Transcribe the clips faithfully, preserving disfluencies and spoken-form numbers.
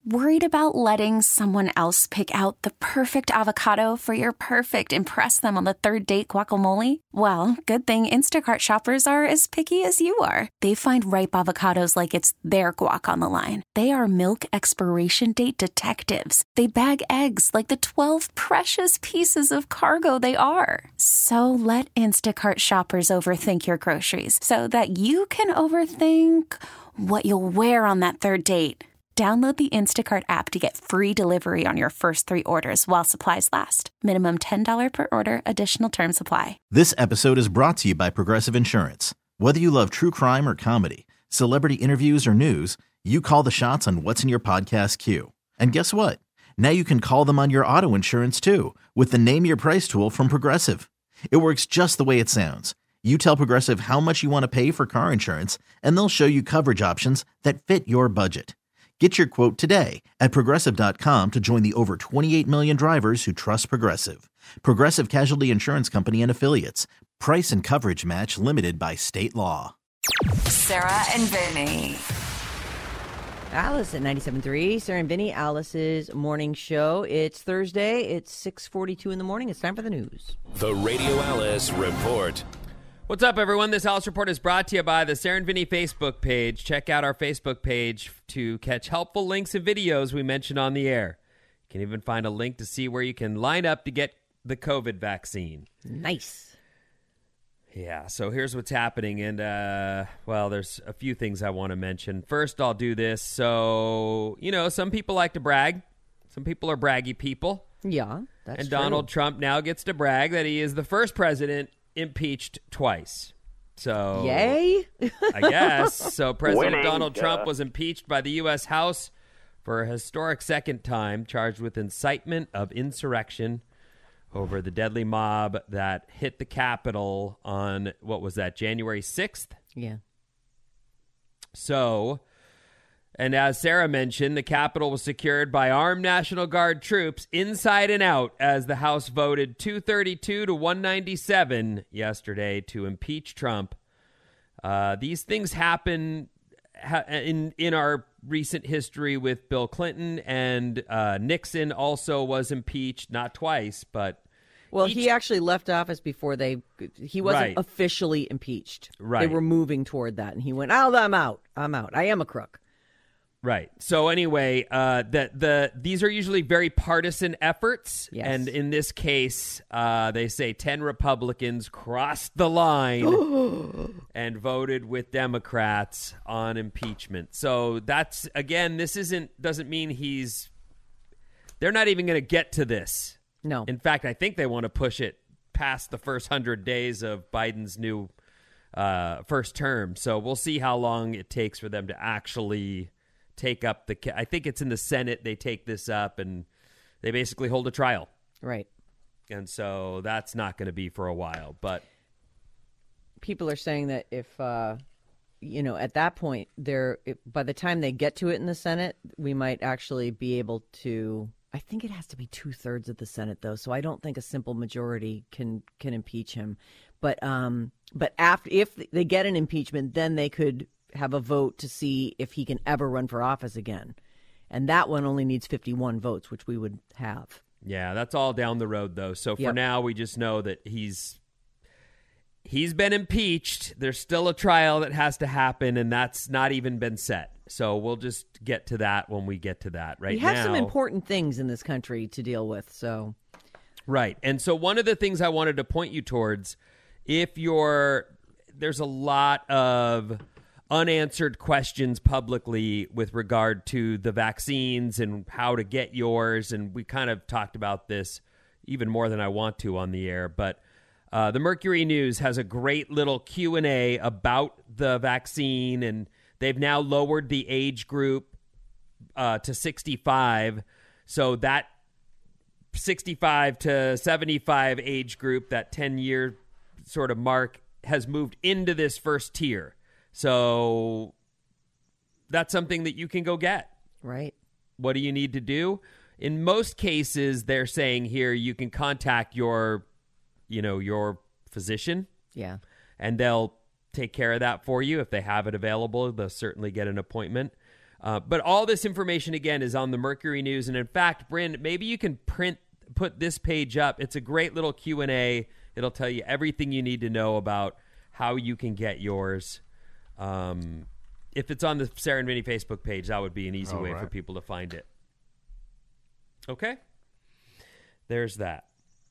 Worried about letting someone else pick out the perfect avocado for your perfect impress them on the third date guacamole? Well, good thing Instacart shoppers are as picky as you are. They find ripe avocados like it's their guac on the line. They are milk expiration date detectives. They bag eggs like the twelve precious pieces of cargo they are. So let Instacart shoppers overthink your groceries so that you can overthink what you'll wear on that third date. Download the Instacart app to get free delivery on your first three orders while supplies last. Minimum ten dollars per order. Additional terms apply. This episode is brought to you by Progressive Insurance. Whether you love true crime or comedy, celebrity interviews or news, you call the shots on what's in your podcast queue. And guess what? Now you can call them on your auto insurance too with the Name Your Price tool from Progressive. It works just the way it sounds. You tell Progressive how much you want to pay for car insurance, and they'll show you coverage options that fit your budget. Get your quote today at Progressive dot com to join the over twenty-eight million drivers who trust Progressive. Progressive Casualty Insurance Company and Affiliates. Price and coverage match limited by state law. Sarah and Vinny. Alice at ninety-seven point three, Sarah and Vinny, Alice's morning show. It's Thursday. It's six forty-two in the morning. It's time for the news. The Radio Alice Report. What's up, everyone? This Alice Report is brought to you by the Sarah and Vinny Facebook page. Check out our Facebook page to catch helpful links and videos we mentioned on the air. You can even find a link to see where you can line up to get the COVID vaccine. Nice. Yeah, so here's what's happening. And, uh, well, there's a few things I want to mention. First, I'll do this. So, you know, some people like to brag. Some people are braggy people. Yeah, that's And true. Donald Trump now gets to brag that he is the first president impeached twice. So Yay. I guess. So President Winning, Donald duh. Trump was impeached by the U S House for a historic second time, charged with incitement of insurrection over the deadly mob that hit the Capitol on, what was that, January sixth? Yeah. So, and as Sarah mentioned, the Capitol was secured by armed National Guard troops inside and out as the House voted two thirty-two to one ninety-seven yesterday to impeach Trump. Uh, these things happen ha- in in our recent history with Bill Clinton, and uh, Nixon also was impeached, not twice, but Well, each- he actually left office before they, he wasn't Right. officially impeached. Right. They were moving toward that, and he went, oh, I'm out. I'm out. I am a crook. Right. So anyway, uh, the the these are usually very partisan efforts, Yes. and in this case, uh, they say ten Republicans crossed the line and voted with Democrats on impeachment. So that's, again, this isn't doesn't mean he's. They're not even going to get to this. No. In fact, I think they want to push it past the first hundred days of Biden's new uh, first term. So we'll see how long it takes for them to actually take up the. I think it's in the Senate. They take this up and they basically hold a trial. Right. And so that's not going to be for a while. But People are saying that if, uh, you know, at that point, they're, if, by the time they get to it in the Senate, we might actually be able to. I think it has to be two thirds of the Senate, though, so I don't think a simple majority can can impeach him. But um, but after if they get an impeachment, then they could have a vote to see if he can ever run for office again, and that one only needs fifty-one votes, which we would have. yeah, that's all down the road, though. So for Yep. now, we just know that he's he's been impeached. There's still a trial that has to happen, and that's not even been set. So we'll just get to that when we get to that. Right We have now, some important things in this country to deal with, so Right. And so one of the things I wanted to point you towards, if you're, there's a lot of unanswered questions publicly with regard to the vaccines and how to get yours. And we kind of talked about this even more than I want to on the air. But uh, the Mercury News has a great little Q and A about the vaccine. And they've now lowered the age group uh, to sixty-five. So that sixty-five to seventy-five age group, that ten-year sort of mark, has moved into this first tier. So that's something that you can go get. right. What do you need to do? In most cases, they're saying here you can contact your, you know, your physician, Yeah. and they'll take care of that for you. If they have it available, they'll certainly get an appointment. Uh, but all this information, again, is on the Mercury News. And in fact, Bryn, maybe you can print, put this page up. It's a great little Q and A. It'll tell you everything you need to know about how you can get yours. Um, if it's on the Sarah and Vinny Facebook page, that would be an easy All way right. for people to find it. Okay. There's that.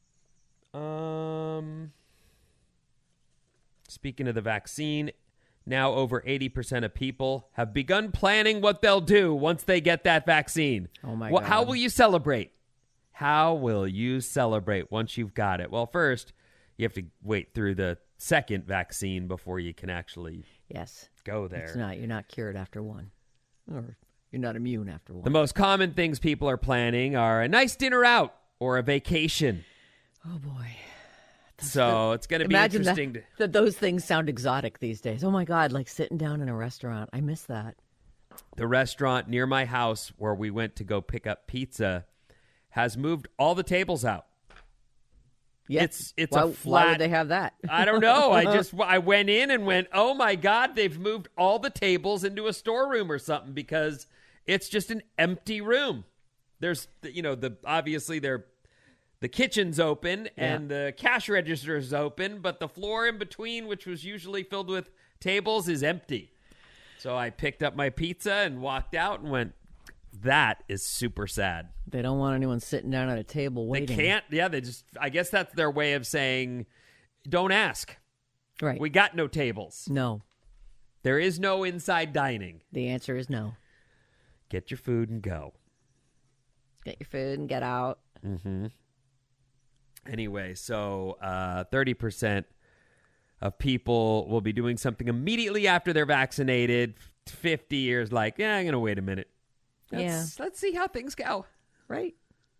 Um, speaking of the vaccine, now over eighty percent of people have begun planning what they'll do once they get that vaccine. Oh, my What- God. How will you celebrate? How will you celebrate once you've got it? Well, first, you have to wait through the second vaccine before you can actually Yes. go there. It's not. You're not cured after one. Or you're not immune after one. The most common things people are planning are a nice dinner out or a vacation. Oh, boy. So it's going to be Imagine interesting. that, to, that those things sound exotic these days. Oh, my God, like sitting down in a restaurant. I miss that. the restaurant near my house where we went to go pick up pizza has moved all the tables out. Yeah. It's it's why, a Why flat. would they have that? I don't know. I just I went in and went, oh my God, they've moved all the tables into a storeroom or something because it's just an empty room. There's you know the obviously they're the kitchen's open and the cash register is open, but the floor in between, which was usually filled with tables, is empty. So I picked up my pizza and walked out and went, that is super sad. They don't want anyone sitting down at a table waiting. They can't. Yeah, they just, I guess that's their way of saying, don't ask. Right. We got no tables. No. There is no inside dining. The answer is no. Get your food and go. Get your food and get out. Mm-hmm. Anyway, so uh, thirty percent of people will be doing something immediately after they're vaccinated. fifty years like, yeah, I'm going to wait a minute. Let's, Yeah. Let's see how things go. Right.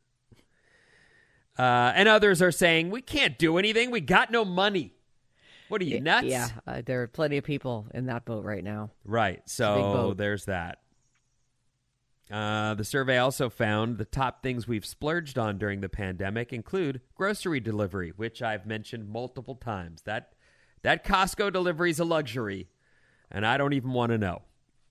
Uh, and others are saying, we can't do anything. We got no money. What are you, nuts? Yeah. Uh, there are plenty of people in that boat right now. Right. a big So boat. there's that. Uh, the survey also found the top things we've splurged on during the pandemic include grocery delivery, which I've mentioned multiple times. That that Costco delivery is a luxury, and I don't even want to know.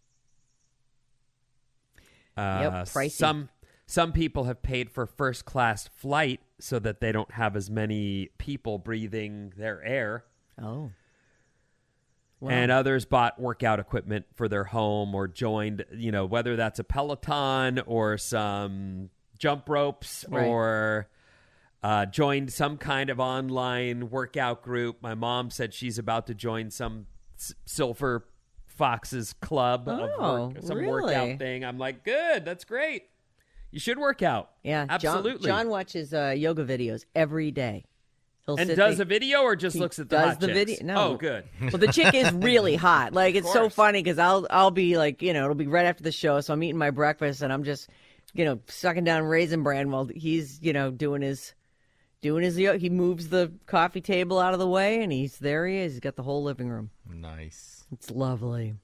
Uh, Yep, pricey. Some some people have paid for first class flight so that they don't have as many people breathing their air. Oh. Wow. And others bought workout equipment for their home or joined, you know, whether that's a Peloton or some jump ropes Right. or uh, joined some kind of online workout group. My mom said she's about to join some S- Silver Foxes club of Oh, work, some really? workout thing. I'm like, good, that's great. You should work out. Yeah. John- absolutely. John, watches uh, yoga videos every day. He'll and sit does there- a video or just he looks at the does hot the chicks? video- no. Oh, good. Well, the chick is really hot. Like, it's so course. funny because I'll I'll be like, you know, it'll be right after the show, so I'm eating my breakfast and I'm just, you know, sucking down Raisin Bran while he's, you know, doing his doing his yo- he moves the coffee table out of the way and he's there. He is. He's got the whole living room. Nice. It's lovely.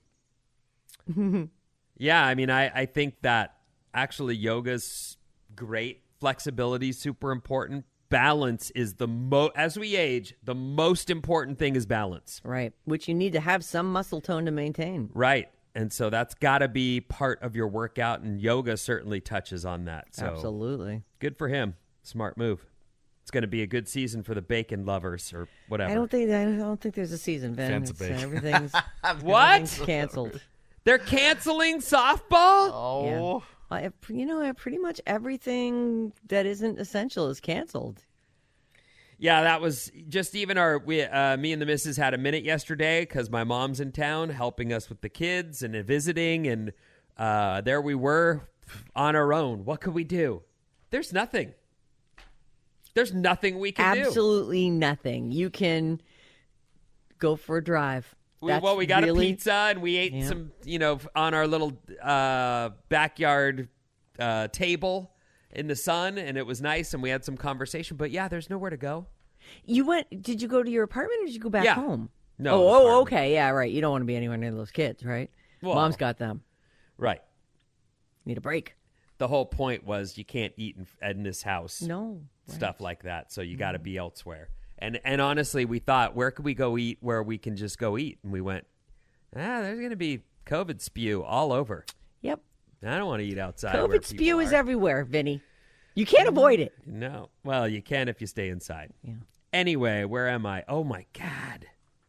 Yeah, I mean, I, I think that actually yoga's great. Flexibility is super important. Balance is the mo as we age, the most important thing is balance. Right. Which you need to have some muscle tone to maintain. Right. And so that's got to be part of your workout, and yoga certainly touches on that. So Absolutely. good for him. Smart move. It's going to be a good season for the bacon lovers or whatever. I don't think I don't think there's a season, Ben. Fans of It's, uh, bacon. everything's, What? everything's canceled. They're canceling softball? Oh. I, you know, pretty much everything that isn't essential is canceled. Yeah, that was just even our, we, uh, me and the missus had a minute yesterday because my mom's in town helping us with the kids and visiting. And uh, there we were on our own. What could we do? There's nothing. There's nothing we can do. Absolutely nothing. You can go for a drive. We, That's well, we got really- a pizza and we ate Yeah. some, you know, on our little uh, backyard uh, table in the sun, and it was nice, and we had some conversation. But yeah, there's nowhere to go. You went? Did you go to your apartment or did you go back Yeah. home? No, Oh, oh, apartment. okay. Yeah, right. You don't want to be anywhere near those kids, right? Well- Mom's got them. Right. Need a break. The whole point was you can't eat in, in this house. No. Stuff like that. So you got to be elsewhere. And and honestly, we thought, where could we go eat where we can just go eat? And we went, ah, there's going to be COVID spew all over. Yep. I don't want to eat outside. where COVID people spew is are. everywhere, Vinny. You can't avoid it. No. Well, you can if you stay inside. Yeah. Anyway, where am I? Oh, my God.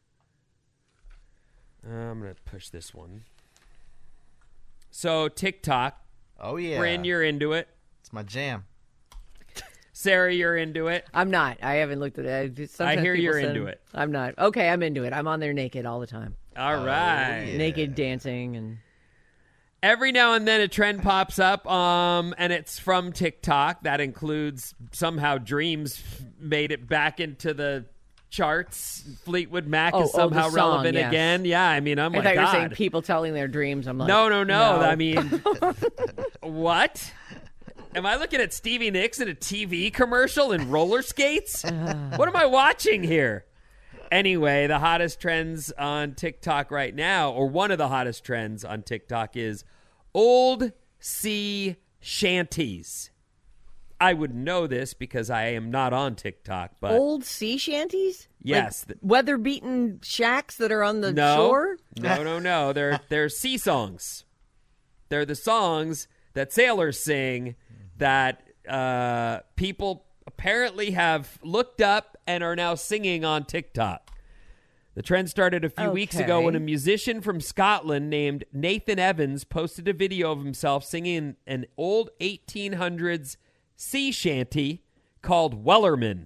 Uh, I'm going to push this one. So, TikTok. Oh, yeah. Bryn, you're into it. It's my jam. Sarah, you're into it. I'm not. I haven't looked at it. Sometimes I hear people you're send- into it. I'm not. Okay, I'm into it. I'm on there naked all the time. All right. yeah. Naked dancing and Every now and then a trend pops up, um, and it's from TikTok. That includes somehow Dreams made it back into the charts. Fleetwood Mac Oh, is oh, the somehow song, relevant yes. again. Yeah, I mean, I'm I like, thought you were God. saying people telling their dreams. I'm like, no, no, no, no. I mean, what? Am I looking at Stevie Nicks in a T V commercial in roller skates? What am I watching here? Anyway, the hottest trends on TikTok right now, or one of the hottest trends on TikTok, is old sea shanties. I would know this because I am not on TikTok, but Old sea shanties? Yes. Like weather-beaten shacks that are on the no, shore? no, no, no. They're they're sea songs. They're the songs that sailors sing that uh, people apparently have looked up and are now singing on TikTok. The trend started a few Okay. weeks ago when a musician from Scotland named Nathan Evans posted a video of himself singing an old eighteen hundreds sea shanty called Wellerman.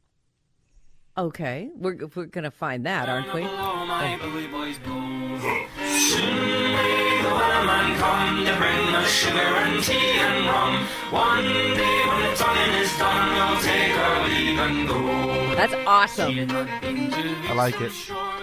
Okay. We're, we're going to find that, aren't we? That's awesome. I like it.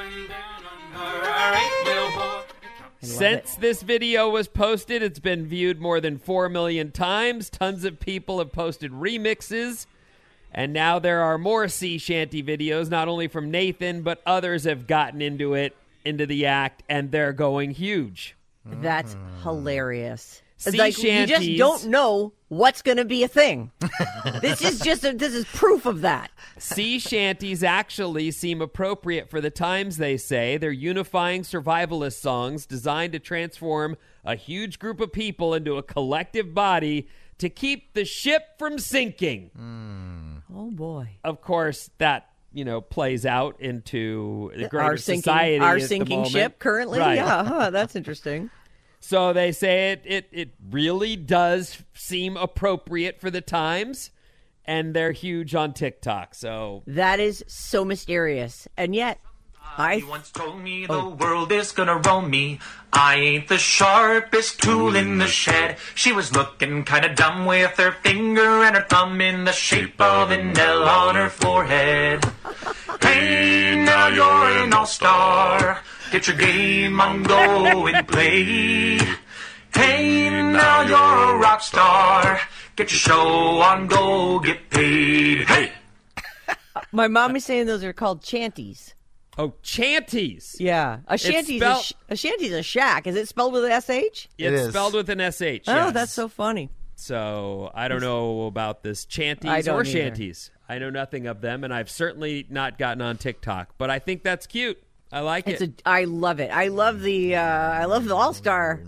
Since this video was posted, it's been viewed more than four million times. Tons of people have posted remixes. And now there are more sea shanty videos, not only from Nathan, but others have gotten into it, into the act, and they're going huge. That's hilarious. It's Sea like you just shanties- don't know what's going to be a thing. This is just a, this is proof of that. Sea shanties actually seem appropriate for the times, they say. They're unifying survivalist songs designed to transform a huge group of people into a collective body to keep the ship from sinking. Oh boy. Of course, that, you know, plays out into the greater Our sinking, society our at the sinking moment. ship currently? Right. Yeah, huh, that's interesting. So they say it, it it really does seem appropriate for the times, and they're huge on TikTok. So That is so mysterious. And yet, I He once told me the world is gonna roll me. I ain't the sharpest tool in the shed. She was looking kinda dumb with her finger and her thumb in the shape of an L on her forehead. Hey, now you're an all-star. Get your game on, go and play. Hey, now you're a rock star. Get your show on, go get paid. Hey! my mom is saying those are called shanties. Oh, chanties. Yeah, a shanty's spelled- a, sh- a shanty's a shack. Is it spelled with an S H? It's It is. spelled with an S H. Oh, yes. that's so funny. So I don't know about this I chanties don't or either. shanties. I know nothing of them, and I've certainly not gotten on TikTok. But I think that's cute. I like It's it. a. I love it. I love the. Uh, I love the All Star.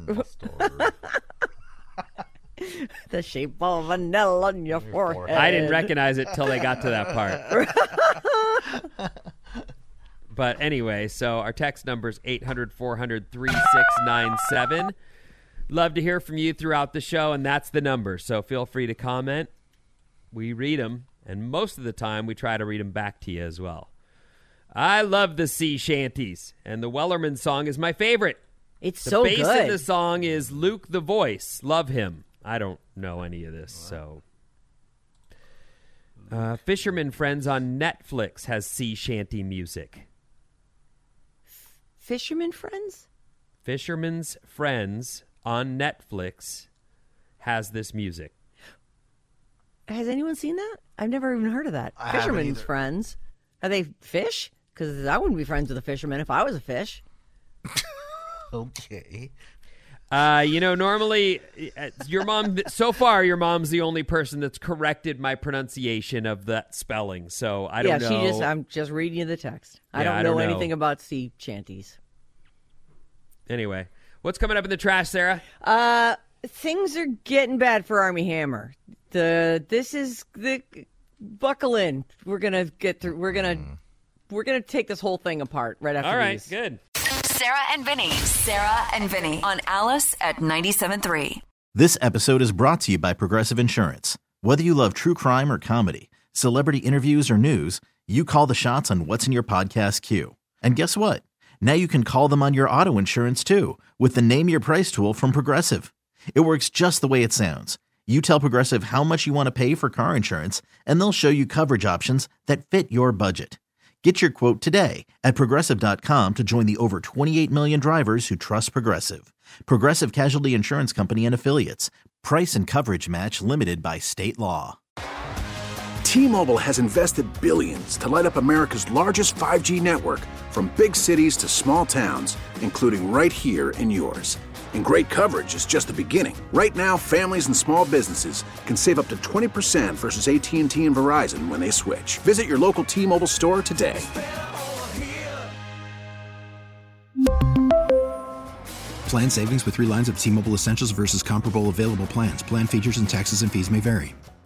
The shape of an L on your forehead. I didn't recognize it till they got to that part. But anyway, so our text number is eight hundred, four hundred, three six nine seven. Love to hear from you throughout the show, and that's the number. So feel free to comment. We read them, and most of the time we try to read them back to you as well. I love the sea shanties, and the Wellerman song is my favorite. It's The so bass good. in the song is Luke the Voice. Love him. I don't know any of this, so. Uh, Fisherman Friends on Netflix has sea shanty music. Fisherman friends. Fisherman's Friends on Netflix has this music. Has anyone seen that? I've never even heard of that. I haven't Fisherman's either. friends. Are they fish? Because I wouldn't be friends with a fisherman if I was a fish. Okay. Uh, you know, normally, uh, your mom, so far, your mom's the only person that's corrected my pronunciation of that spelling. So I yeah, don't she know. just. I'm just reading you the text. I Yeah, don't I know don't know. anything about sea shanties. Anyway, what's coming up in the trash, Sarah? Uh, things are getting bad for Armie Hammer. The this is the buckle in. We're gonna get through. We're gonna mm. we're gonna take this whole thing apart right after. All right, these. good. Sarah and Vinny. Sarah and Vinny on Alice at ninety-seven point three. This episode is brought to you by Progressive Insurance. Whether you love true crime or comedy, celebrity interviews or news, you call the shots on what's in your podcast queue. And guess what? Now you can call them on your auto insurance too with the Name Your Price tool from Progressive. It works just the way it sounds. You tell Progressive how much you want to pay for car insurance, and they'll show you coverage options that fit your budget. Get your quote today at Progressive dot com to join the over twenty-eight million drivers who trust Progressive. Progressive Casualty Insurance Company and Affiliates. Price and coverage match limited by state law. T-Mobile has invested billions to light up America's largest five G network, from big cities to small towns, including right here in yours. And great coverage is just the beginning. Right now, families and small businesses can save up to twenty percent versus A T and T and Verizon when they switch. Visit your local T-Mobile store today. Plan savings with three lines of T-Mobile Essentials versus comparable available plans. Plan features and taxes and fees may vary.